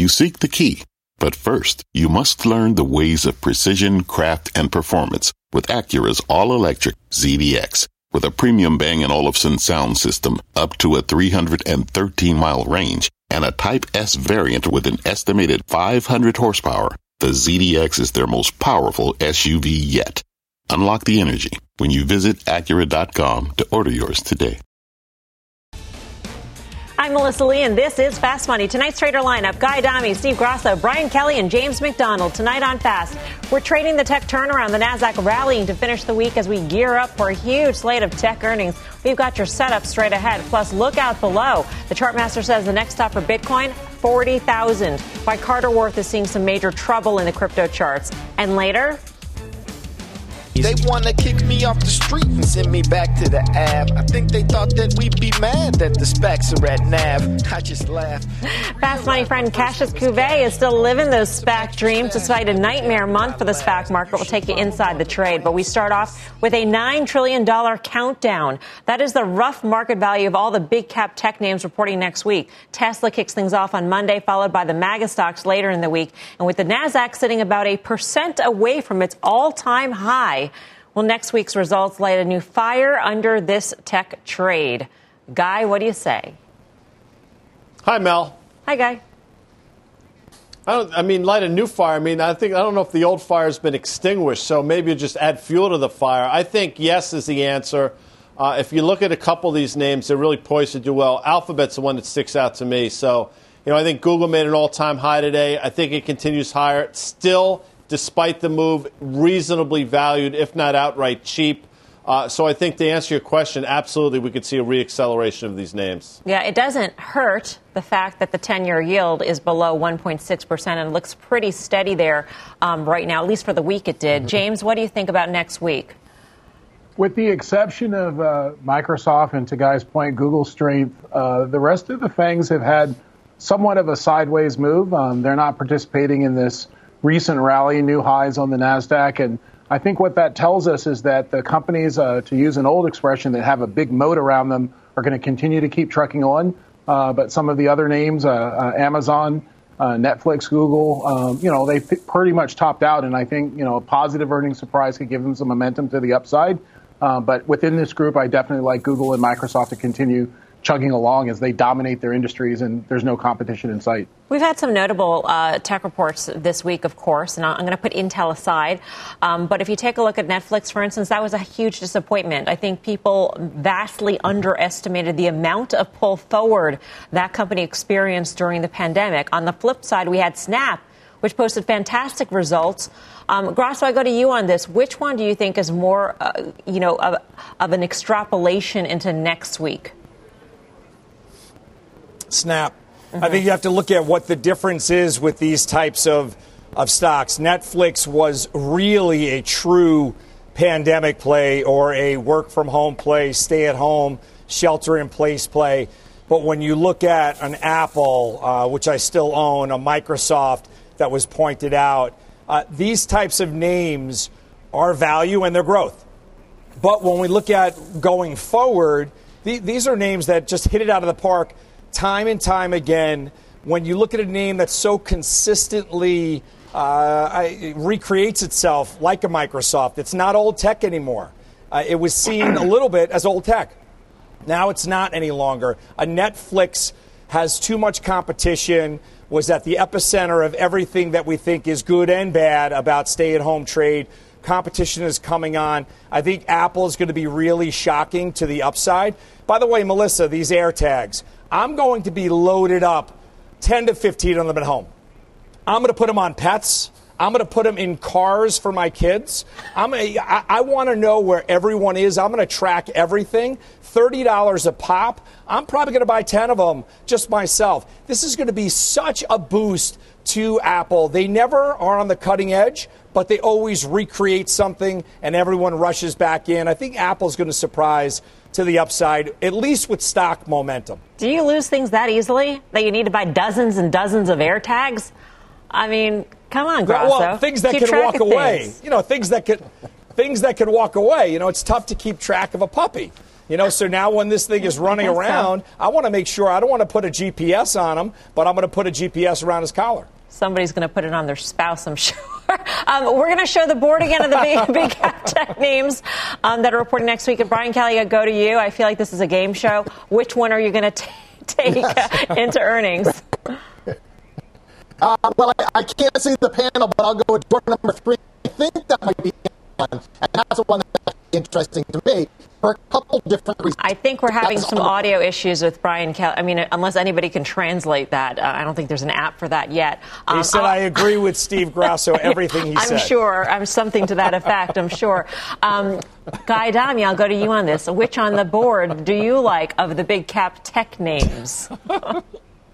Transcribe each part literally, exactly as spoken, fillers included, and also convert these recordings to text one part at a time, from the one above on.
You seek the key, but first, you must learn the ways of precision, craft, and performance with Acura's all-electric Z D X. With a premium Bang and Olufsen sound system up to a three hundred thirteen mile range and a Type S variant with an estimated five hundred horsepower, the Z D X is their most powerful S U V yet. Unlock the energy when you visit Acura dot com to order yours today. I'm Melissa Lee, and this is Fast Money. Tonight's trader lineup: Guy Adami, Steve Grasso, Brian Kelly, and James McDonald. Tonight on Fast, we're trading the tech turnaround. The Nasdaq rallying to finish the week as we gear up for a huge slate of tech earnings. We've got your setup straight ahead. Plus, look out below. The Chartmaster says the next stop for Bitcoin, forty thousand. Why Carter Worth is seeing some major trouble in the crypto charts. And later, they want to kick me off the street and send me back to the A B. I think they thought that we'd be mad that the SPACs are at N A V. I just laugh. Fast Money friend Cassius Cuvée is still living those SPAC dreams despite a nightmare month for the SPAC market. We'll take you inside the trade, but we start off with a nine trillion dollars countdown. That is the rough market value of all the big cap tech names reporting next week. Tesla kicks things off on Monday, followed by the MAGA stocks later in the week. And with the Nasdaq sitting about a percent away from its all-time high, well, next week's results light a new fire under this tech trade. Guy, what do you say? Hi, Mel. Hi, Guy. I don't. I mean, light a new fire. I mean, I think I don't know if the old fire's been extinguished, so maybe you just add fuel to the fire. I think yes is the answer. Uh, if you look at a couple of these names, they're really poised to do well. Alphabet's the one that sticks out to me. So, you know, I think Google made an all-time high today. I think it continues higher. Still, despite the move, reasonably valued, if not outright cheap. Uh, so I think to answer your question, absolutely, we could see a reacceleration of these names. Yeah, it doesn't hurt the fact that the ten-year yield is below one point six percent and looks pretty steady there um, right now, at least for the week it did. Mm-hmm. James, what do you think about next week? With the exception of uh, Microsoft and, to Guy's point, Google's strength, uh, the rest of the FANGs have had somewhat of a sideways move. Um, they're not participating in this recent rally, new highs on the Nasdaq, and I think what that tells us is that the companies, uh, to use an old expression, that have a big moat around them are going to continue to keep trucking on. Uh, but some of the other names, uh, uh, Amazon, uh, Netflix, Google, um, you know, they pretty much topped out, and I think, you know, a positive earnings surprise could give them some momentum to the upside. Uh, but within this group, I definitely like Google and Microsoft to continue chugging along as they dominate their industries and there's no competition in sight. We've had some notable uh, tech reports this week, of course, and I'm going to put Intel aside. Um, but if you take a look at Netflix, for instance, that was a huge disappointment. I think people vastly underestimated the amount of pull forward that company experienced during the pandemic. On the flip side, we had Snap, which posted fantastic results. Um, Grasso, I go to you on this. Which one do you think is more, uh, you know, of, of an extrapolation into next week? Snap. Mm-hmm. I think you have to look at what the difference is with these types of, of stocks. Netflix was really a true pandemic play or a work-from-home play, stay-at-home, shelter-in-place play. But when you look at an Apple, uh, which I still own, a Microsoft that was pointed out, uh, these types of names are value and their growth. But when we look at going forward, th- these are names that just hit it out of the park time and time again. When you look at a name that so consistently uh, I, recreates itself like a Microsoft, it's not old tech anymore. Uh, it was seen a little bit as old tech. Now it's not any longer. A Netflix has too much competition, was at the epicenter of everything that we think is good and bad about stay-at-home trade. Competition is coming on. I think Apple is going to be really shocking to the upside. By the way, Melissa, these AirTags, I'm going to be loaded up ten to fifteen of them at home. I'm going to put them on pets. I'm going to put them in cars for my kids. I'm a, I, I want to know where everyone is. I'm going to track everything. thirty dollars a pop. I'm probably going to buy ten of them just myself. This is going to be such a boost to Apple. They never are on the cutting edge, but they always recreate something and everyone rushes back in. I think Apple's going to surprise to the upside, at least with stock momentum. Do you lose things that easily that you need to buy dozens and dozens of AirTags? I mean, come on, Grasso. Well, things that keep can walk away. Things. You know, things that could things that can walk away. You know, it's tough to keep track of a puppy. You know, so now when this thing is running around, I want to make sure I don't want to put a G P S on him, but I'm going to put a G P S around his collar. Somebody's going to put it on their spouse, I'm sure. Um, we're going to show the board again of the big, big cap tech names um, that are reporting next week. And Brian Kelly, I go to you. I feel like this is a game show. Which one are you going to take uh, into earnings? Uh, well, I, I can't see the panel, but I'll go with door number three. I think that might be one, and that's the one that's interesting to me for a couple different reasons. I think we're having that's some on- audio issues with Brian Kelly. I mean, unless anybody can translate that, uh, I don't think there's an app for that yet. Um, he said, I'll- I agree with Steve Grasso, everything he I'm said. I'm sure. I'm something to that effect, I'm sure. Um, Guy Adami, I'll go to you on this. Which on the board do you like of the big cap tech names? I,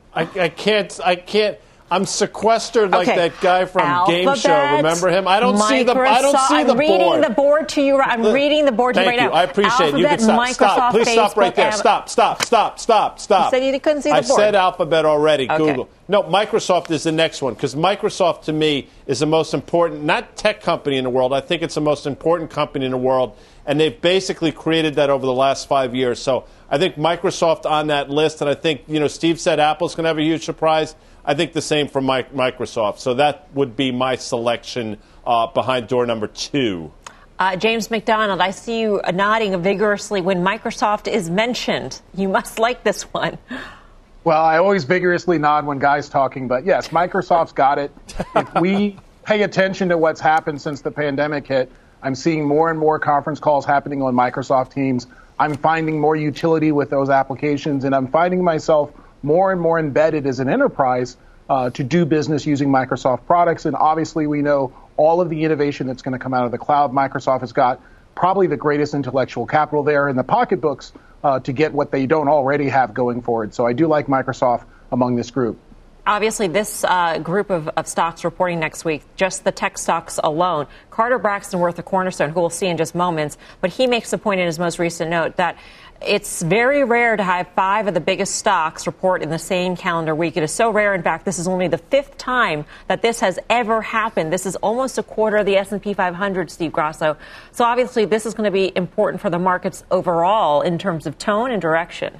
I can't. I can't. I'm sequestered like Okay. that guy from Alphabet, Game Show. Remember him? I don't see the. I don't Microsoft- see the I'm reading board. the board to you. I'm reading the board to you Thank right you. now. I appreciate it. You can Alphabet, stop. Stop. Microsoft, Please stop right Facebook, there. Am- Stop. Stop. Stop. Stop. Stop. You said you couldn't see the I board. said Alphabet already. Okay. Google. No, Microsoft is the next one because Microsoft to me is the most important, not tech company in the world. I think it's the most important company in the world, and they've basically created that over the last five years. So I think Microsoft on that list, and I think you know Steve said Apple's going to have a huge surprise. I think the same for Microsoft. So that would be my selection uh, behind door number two. Uh, James McDonald, I see you nodding vigorously when Microsoft is mentioned. You must like this one. Well, I always vigorously nod when Guy's talking, but yes, Microsoft's got it. If we pay attention to what's happened since the pandemic hit, I'm seeing more and more conference calls happening on Microsoft Teams. I'm finding more utility with those applications, and I'm finding myself more and more embedded as an enterprise uh, to do business using Microsoft products. And obviously, we know all of the innovation that's going to come out of the cloud. Microsoft has got probably the greatest intellectual capital there in the pocketbooks uh, to get what they don't already have going forward. So I do like Microsoft among this group. Obviously, this uh, group of, of stocks reporting next week, just the tech stocks alone, Carter Braxton Worth, a cornerstone, who we'll see in just moments, but he makes the point in his most recent note that it's very rare to have five of the biggest stocks report in the same calendar week. It is so rare. In fact, this is only the fifth time that this has ever happened. This is almost a quarter of the S and P five hundred, Steve Grasso. So obviously, this is going to be important for the markets overall in terms of tone and direction.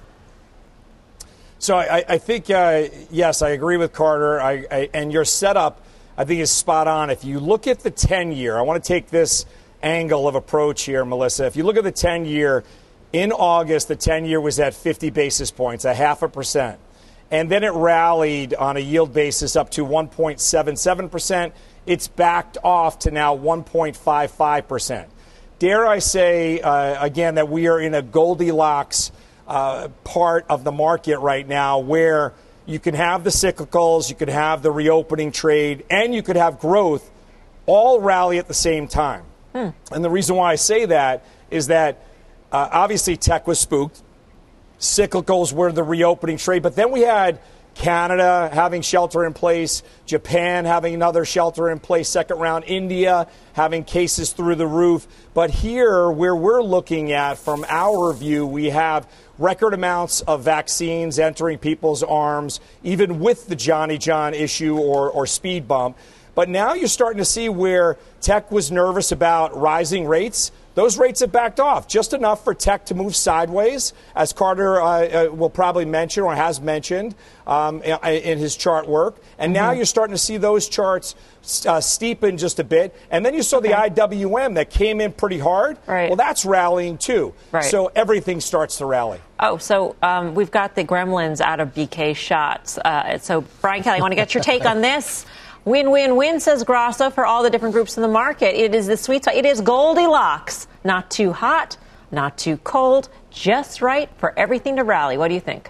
So I, I think, uh, yes, I agree with Carter. I, I, and your setup, I think, is spot on. If you look at the ten-year, I want to take this angle of approach here, Melissa. If you look at the ten-year, in August, the ten-year was at fifty basis points, a half a percent. And then it rallied on a yield basis up to one point seven seven percent. It's backed off to now one point five five percent. Dare I say, uh, again, that we are in a Goldilocks uh, part of the market right now where you can have the cyclicals, you could have the reopening trade, and you could have growth all rally at the same time. Hmm. And the reason why I say that is that Uh, obviously, tech was spooked. Cyclicals were the reopening trade. But then we had Canada having shelter in place, Japan having another shelter in place, second round, India having cases through the roof. But here, where we're looking at from our view, we have record amounts of vaccines entering people's arms, even with the Johnny John issue or, or speed bump. But now you're starting to see where tech was nervous about rising rates. Those rates have backed off, just enough for tech to move sideways, as Carter uh, uh, will probably mention or has mentioned um, in, in his chart work. And mm-hmm. now you're starting to see those charts uh, steepen just a bit. And then you saw the okay. I W M that came in pretty hard. Right. Well, that's rallying too. Right. So everything starts to rally. Oh, so um, we've got the gremlins out of B K shots. Uh, so, Brian Kelly, I want to get your take on this. Win, win, win, says Grasso, for all the different groups in the market. It is the sweet spot. It is Goldilocks. Not too hot, not too cold, just right for everything to rally. What do you think?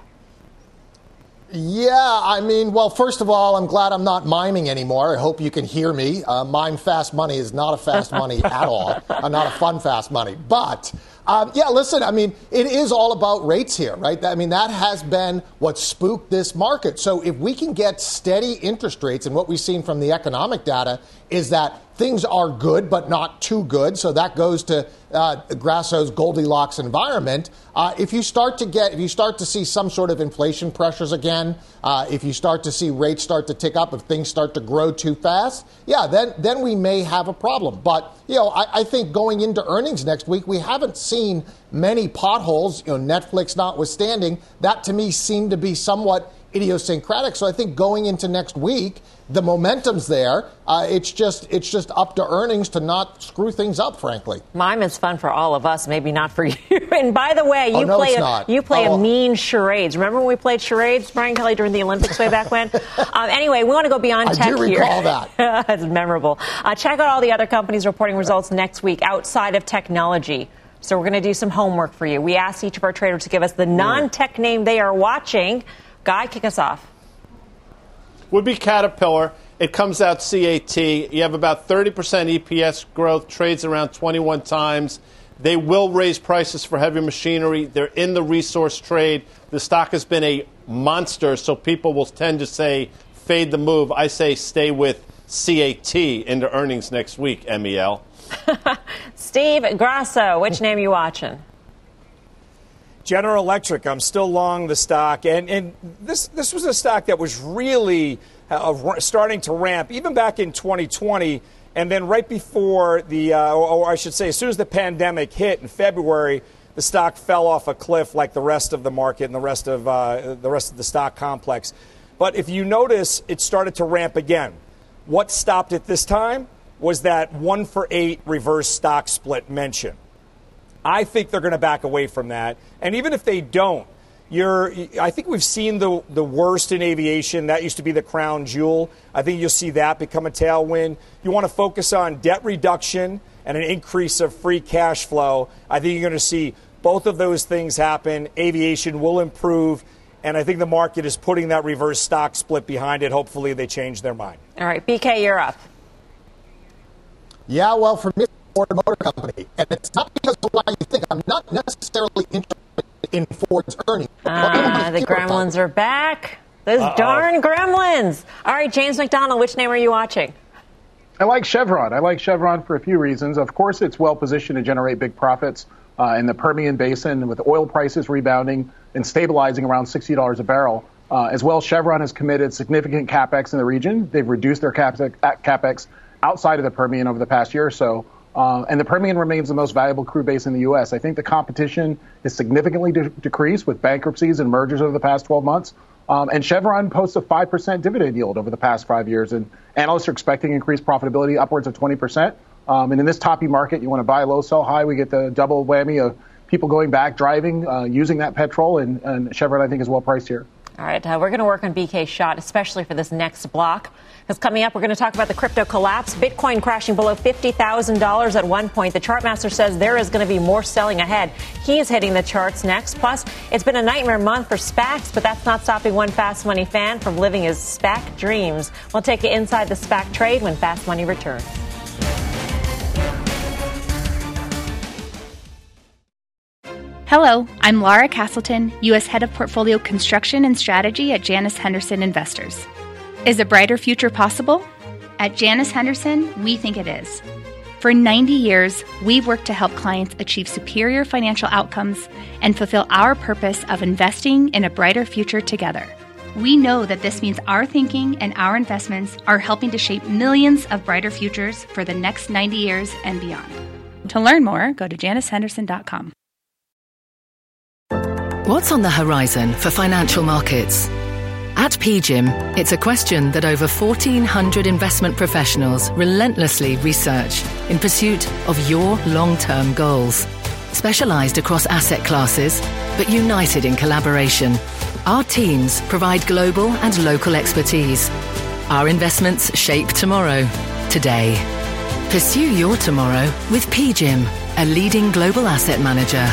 Yeah, I mean, well, first of all, I'm glad I'm not miming anymore. I hope you can hear me. Uh, mime fast money is not a fast money at all. Uh, not a fun fast money. But, um, yeah, listen, I mean, it is all about rates here, right? I mean, that has been what spooked this market. So if we can get steady interest rates, and what we've seen from the economic data is that things are good, but not too good. So that goes to uh, Grasso's Goldilocks environment. Uh, if you start to get, if you start to see some sort of inflation pressures again, uh, if you start to see rates start to tick up, if things start to grow too fast, yeah, then then we may have a problem. But you know, I, I think going into earnings next week, we haven't seen seen many potholes, you know, Netflix notwithstanding. That to me seemed to be somewhat idiosyncratic. So I think going into next week, the momentum's there. Uh, it's just it's just up to earnings to not screw things up, frankly. Mime is fun for all of us, maybe not for you. And by the way, you oh, no, play it's a, not. you play oh. a mean charades. Remember when we played charades, Brian Kelly, during the Olympics way back when? um, anyway, we want to go beyond I tech do here. recall that. It's memorable. Uh, check out all the other companies reporting results next week outside of technology. So we're going to do some homework for you. We asked each of our traders to give us the non-tech name they are watching. Guy, kick us off. Would be Caterpillar. It comes out C A T. You have about thirty percent E P S growth, trades around twenty-one times. They will raise prices for heavy machinery. They're in the resource trade. The stock has been a monster, so people will tend to say fade the move. I say stay with C A T into earnings next week, M E L. Steve Grasso, which name are you watching? General Electric. I'm still long the stock, and and this this was a stock that was really uh, starting to ramp even back in twenty twenty, and then right before the, uh, or, or I should say, as soon as the pandemic hit in February, the stock fell off a cliff like the rest of the market and the rest of uh, the rest of the stock complex. But if you notice, it started to ramp again. What stopped it this time was that one for eight reverse stock split mention. I think they're going to back away from that. And even if they don't, you're, I think we've seen the, the worst in aviation. That used to be the crown jewel. I think you'll see that become a tailwind. You want to focus on debt reduction and an increase of free cash flow. I think you're going to see both of those things happen. Aviation will improve. And I think the market is putting that reverse stock split behind it. Hopefully they change their mind. All right, B K, you're up. Yeah, well, for me, Ford Motor Company, and it's not because of what you think. I'm not necessarily interested in Ford's earnings. Ah, the gremlins are back. Those Uh-oh. darn gremlins. All right, James McDonald, which name are you watching? I like Chevron. I like Chevron for a few reasons. Of course, it's well positioned to generate big profits uh, in the Permian Basin with oil prices rebounding and stabilizing around sixty dollars a barrel. Uh, as well, Chevron has committed significant capex in the region. They've reduced their capex outside of the Permian over the past year or so. Uh, and the Permian remains the most valuable crude base in the U S. I think the competition has significantly de- decreased with bankruptcies and mergers over the past twelve months. Um, and Chevron posts a five percent dividend yield over the past five years. And analysts are expecting increased profitability upwards of twenty percent. Um, and in this toppy market, you want to buy low, sell high. We get the double whammy of people going back, driving, uh, using that petrol. And, and Chevron, I think, is well priced here. All right, uh, we're going to work on B K's shot, especially for this next block. Because coming up, we're going to talk about the crypto collapse. Bitcoin crashing below fifty thousand dollars at one point. The Chartmaster says there is going to be more selling ahead. He is hitting the charts next. Plus, it's been a nightmare month for SPACs, but that's not stopping one Fast Money fan from living his SPAC dreams. We'll take you inside the SPAC trade when Fast Money returns. Hello, I'm Laura Castleton, U S Head of Portfolio Construction and Strategy at Janus Henderson Investors. Is a brighter future possible? At Janus Henderson, we think it is. For ninety years, we've worked to help clients achieve superior financial outcomes and fulfill our purpose of investing in a brighter future together. We know that this means our thinking and our investments are helping to shape millions of brighter futures for the next ninety years and beyond. To learn more, go to janus henderson dot com. What's on the horizon for financial markets? At P G I M, it's a question that over fourteen hundred investment professionals relentlessly research in pursuit of your long-term goals. Specialized across asset classes, but united in collaboration, our teams provide global and local expertise. Our investments shape tomorrow, today. Pursue your tomorrow with P G I M, a leading global asset manager.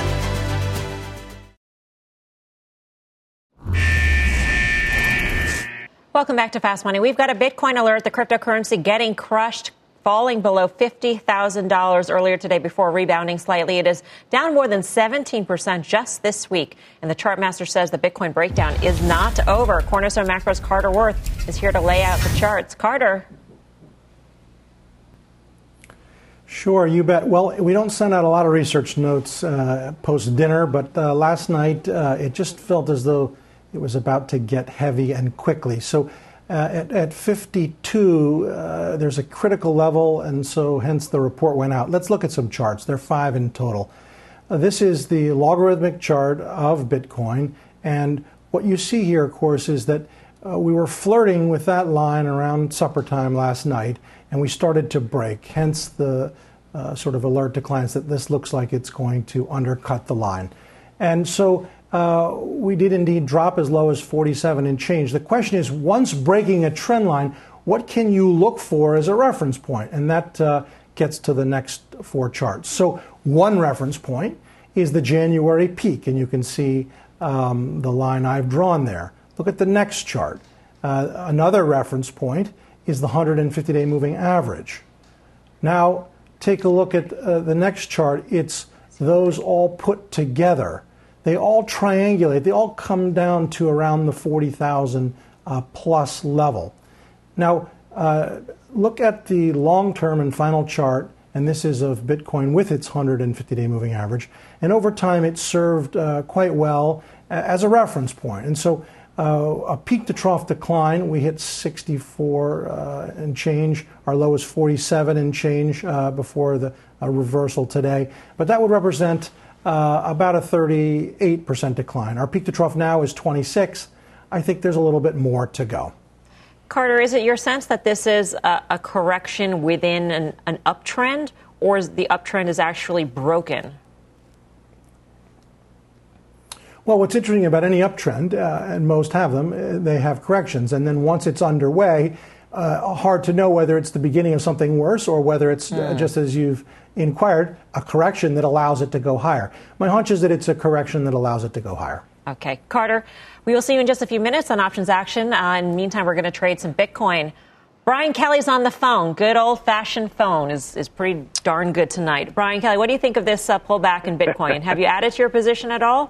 Welcome back to Fast Money. We've got a Bitcoin alert, the cryptocurrency getting crushed, falling below fifty thousand dollars earlier today before rebounding slightly. It is down more than seventeen percent just this week. And the Chartmaster says the Bitcoin breakdown is not over. Cornerstone Macro's Carter Worth is here to lay out the charts. Carter. Sure, you bet. Well, we don't send out a lot of research notes uh, post-dinner, but uh, last night uh, it just felt as though it was about to get heavy and quickly. So uh, at, at fifty-two, uh, there's a critical level, and so hence the report went out. Let's look at some charts. There are five in total. uh, this is the logarithmic chart of Bitcoin. And what you see here, of course, is that uh, we were flirting with that line around supper time last night, and we started to break, hence the uh, sort of alert to clients that this looks like it's going to undercut the line. And so uh, we did indeed drop as low as forty-seven and change. The question is, once breaking a trend line, what can you look for as a reference point? And that uh, gets to the next four charts. So one reference point is the January peak, and you can see um, the line I've drawn there. Look at the next chart. Uh, another reference point is the one hundred fifty day moving average. Now, take a look at uh, the next chart. It's those all put together. They all triangulate. They all come down to around the forty thousand uh, plus level. Now, uh, look at the long-term and final chart, and this is of Bitcoin with its one hundred fifty day moving average. And over time, it served uh, quite well as a reference point. And so uh, a peak-to-trough decline, we hit sixty-four uh, and change. Our low is forty-seven and change uh, before the uh, reversal today. But that would represent uh, about a thirty-eight percent decline. Our peak-to-trough now is twenty-six. I think there's a little bit more to go. Carter, is it your sense that this is a, a correction within an, an uptrend, or is the uptrend is actually broken? Well, what's interesting about any uptrend, uh, and most have them, uh, they have corrections. And then once it's underway, uh, hard to know whether it's the beginning of something worse or whether it's, mm. uh, just as you've inquired, a correction that allows it to go higher. My hunch is that it's a correction that allows it to go higher. Okay. Carter, we will see you in just a few minutes on Options Action. Uh, in the meantime, we're going to trade some Bitcoin. Brian Kelly's on the phone. Good old-fashioned phone is, is pretty darn good tonight. Brian Kelly, what do you think of this uh, pullback in Bitcoin? Have you added to your position at all?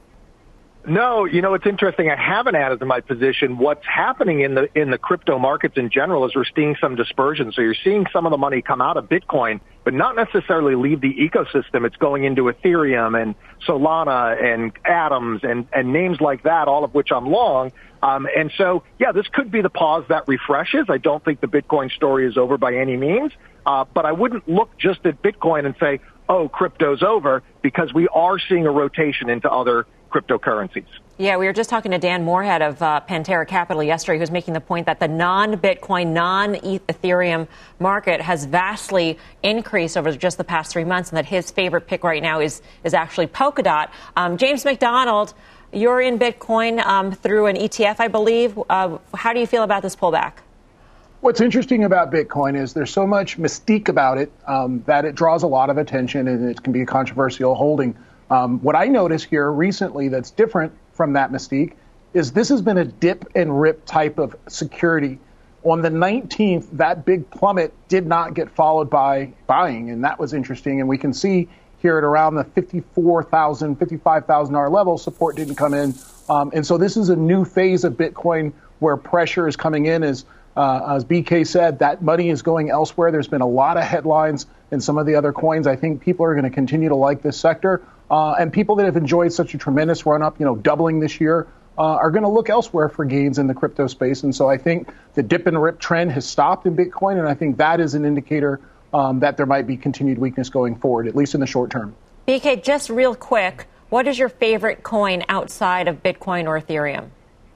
No, you know, it's interesting. I haven't added to my position. What's happening in the in the crypto markets in general is we're seeing some dispersion. So you're seeing some of the money come out of Bitcoin, but not necessarily leave the ecosystem. It's going into Ethereum and Solana and Atoms and, and names like that, all of which I'm long. Um, and so, yeah, this could be the pause that refreshes. I don't think the Bitcoin story is over by any means. Uh, but I wouldn't look just at Bitcoin and say, oh, crypto's over, because we are seeing a rotation into other cryptocurrencies. Yeah, we were just talking to Dan Moorhead of uh, Pantera Capital yesterday, who's making the point that the non-Bitcoin, non-Ethereum market has vastly increased over just the past three months, and that his favorite pick right now is is actually Polkadot. Um, James McDonald, you're in Bitcoin um, through an E T F, I believe. Uh, how do you feel about this pullback? What's interesting about Bitcoin is there's so much mystique about it um, that it draws a lot of attention, and it can be a controversial holding. Um, what I notice here recently that's different from that mystique is this has been a dip and rip type of security. On the nineteenth, that big plummet did not get followed by buying, and that was interesting. And we can see here at around the fifty-four thousand dollars, fifty-five thousand dollars level, support didn't come in. Um, and so this is a new phase of Bitcoin where pressure is coming in. As, uh, as B K said, that money is going elsewhere. There's been a lot of headlines in some of the other coins. I think people are going to continue to like this sector. Uh, and people that have enjoyed such a tremendous run-up, you know, doubling this year, uh, are going to look elsewhere for gains in the crypto space. And so I think the dip and rip trend has stopped in Bitcoin, and I think that is an indicator um, that there might be continued weakness going forward, at least in the short term. B K, just real quick, what is your favorite coin outside of Bitcoin or Ethereum?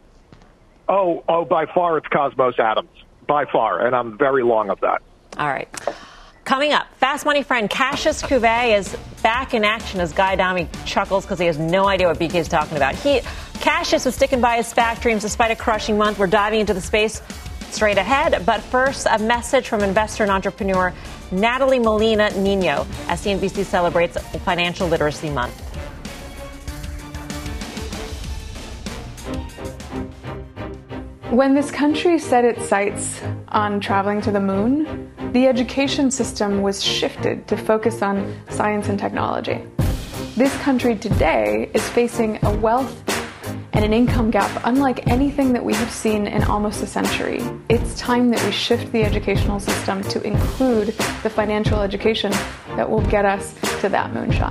Oh, oh, by far it's Cosmos Atoms, by far, and I'm very long of that. All right. Coming up, Fast Money friend Cassius Cuvée is back in action as Guy Adami chuckles because he has no idea what B K is talking about. He, Cassius was sticking by his SPAC dreams despite a crushing month. We're diving into the space straight ahead. But first, a message from investor and entrepreneur Natalie Molina Nino as C N B C celebrates Financial Literacy Month. When this country set its sights on traveling to the moon, the education system was shifted to focus on science and technology. This country today is facing a wealth and an income gap unlike anything that we have seen in almost a century. It's time that we shift the educational system to include the financial education that will get us to that moonshot.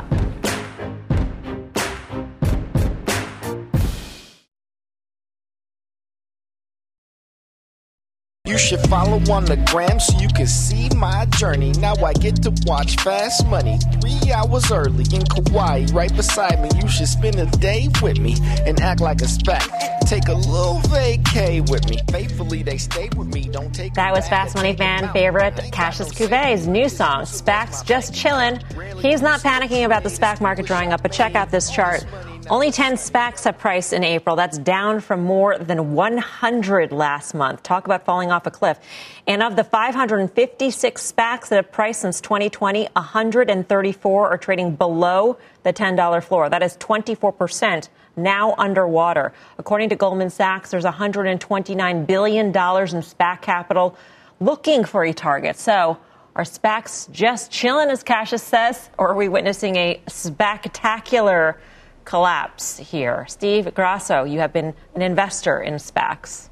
You should follow on the gram so you can see my journey. Now I get to watch Fast Money three hours early in Kauai, right beside me. You should spend a day with me and act like a SPAC. Take a little vacay with me. Faithfully, they stay with me. Don't take that was Fast Money fan favorite Cassius Couvet's new song, SPAC's Just Chillin'. He's not panicking about the SPAC market drying up, but check out this chart. Only ten SPACs have priced in April. That's down from more than one hundred last month. Talk about falling off a cliff. And of the five hundred fifty-six SPACs that have priced since twenty twenty, one hundred thirty-four are trading below the ten dollar floor. That is twenty-four percent now underwater. According to Goldman Sachs, there's one hundred twenty-nine billion dollars in SPAC capital looking for a target. So are SPACs just chilling, as Cassius says, or are we witnessing a spectacular collapse here? Steve Grasso, you have been an investor in SPACs.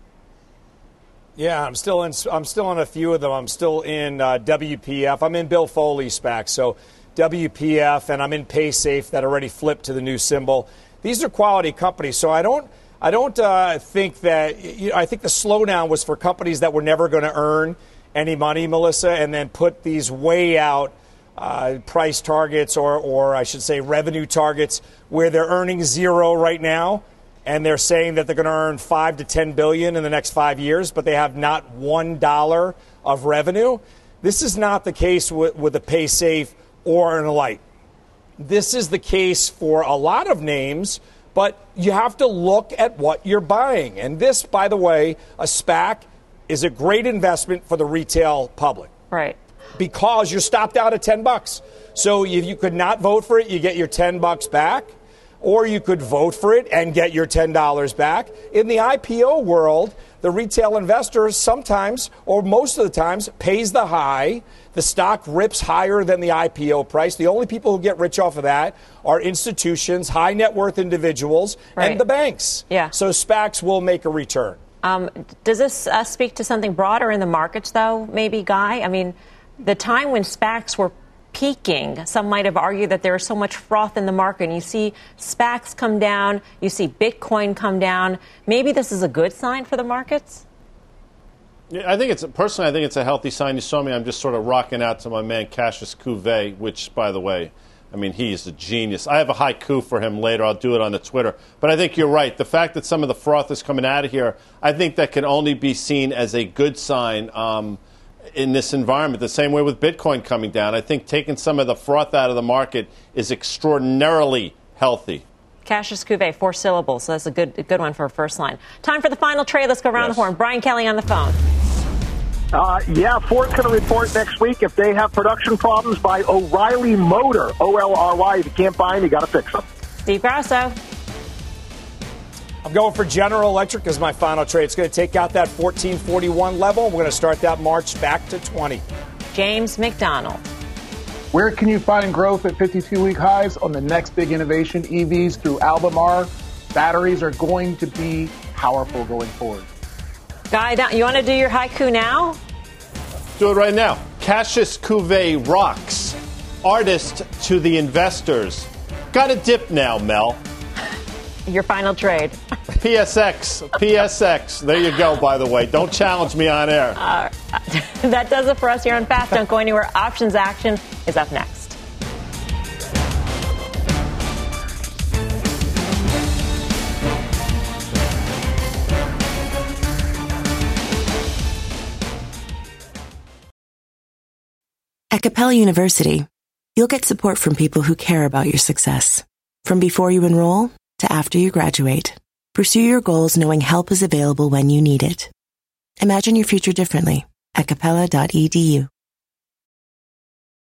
Yeah, I'm still in. I'm still in a few of them. I'm still in uh, W P F. I'm in Bill Foley SPAC, so W P F, and I'm in PaySafe that already flipped to the new symbol. These are quality companies, so I don't. I don't uh, think that. You know, I think the slowdown was for companies that were never going to earn any money, Melissa, and then put these way out Uh, price targets, or, or I should say revenue targets, where they're earning zero right now, and they're saying that they're going to earn five to ten billion in the next five years, but they have not one dollar of revenue. This is not the case with, with a PaySafe or an Alight. This is the case for a lot of names, but you have to look at what you're buying. And this, by the way, a SPAC is a great investment for the retail public. Right. Because you're stopped out at ten bucks. So if you could not vote for it, you get your ten bucks back, or you could vote for it and get your ten dollars back. In the I P O world, the retail investor sometimes, or most of the times, pays the high. The stock rips higher than the I P O price. The only people who get rich off of that are institutions, high net worth individuals, right, and the banks. Yeah. So SPACs will make a return. Um, does this uh, speak to something broader in the markets, though, maybe, Guy? I mean, the time when SPACs were peaking, some might have argued that there was so much froth in the market. And you see SPACs come down, you see Bitcoin come down. Maybe this is a good sign for the markets? Yeah, I think it's personally, I think it's a healthy sign. You saw me, I'm just sort of rocking out to my man Cassius Couvet, which, by the way, I mean, he is a genius. I have a haiku for him later. I'll do it on the Twitter. But I think you're right. The fact that some of the froth is coming out of here, I think that can only be seen as a good sign um, in this environment. The same way with Bitcoin coming down. I think taking some of the froth out of the market is extraordinarily healthy. Cassius Couvet, four syllables. So that's a good, a good one for a first line. Time for the final trade. Let's go around yes. the horn. Brian Kelly on the phone. Uh, yeah, Ford's going to report next week if they have production problems by O'Reilly Motor, O L R Y. If you can't buy them, you got to fix them. Steve Grasso. I'm going for General Electric as my final trade. It's going to take out that fourteen forty-one level. We're going to start that march back to twenty. James McDonald. Where can you find growth at fifty-two week highs on the next big innovation, E Vs through Albemarle? Batteries are going to be powerful going forward. Guy, you want to do your haiku now? Do it right now. Cassius Couvet rocks. Artist to the investors. Got a dip now, Mel. Your final trade. P S X. P S X. There you go, by the way. Don't challenge me on air. Uh, that does it for us here on Fast. Don't go anywhere. Options action is up next. At Capella University, you'll get support from people who care about your success. From before you enroll to after you graduate, pursue your goals knowing help is available when you need it. Imagine your future differently at capella dot e d u.